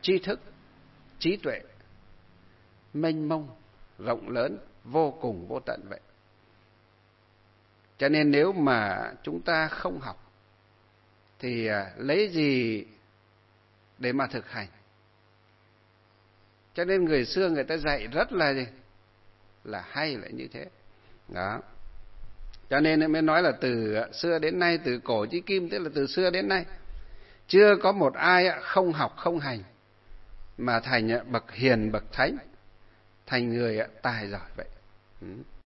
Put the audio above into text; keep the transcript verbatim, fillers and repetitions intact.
tri thức, trí tuệ mênh mông, rộng lớn, vô cùng vô tận vậy. Cho nên nếu mà chúng ta không học thì lấy gì để mà thực hành? Cho nên người xưa người ta dạy rất là gì? Là hay là như thế. Đó. Cho nên mới nói là từ xưa đến nay, từ cổ chí kim, tức là từ xưa đến nay, chưa có một ai không học không hành mà thành bậc hiền, bậc thánh, thành người tài giỏi vậy.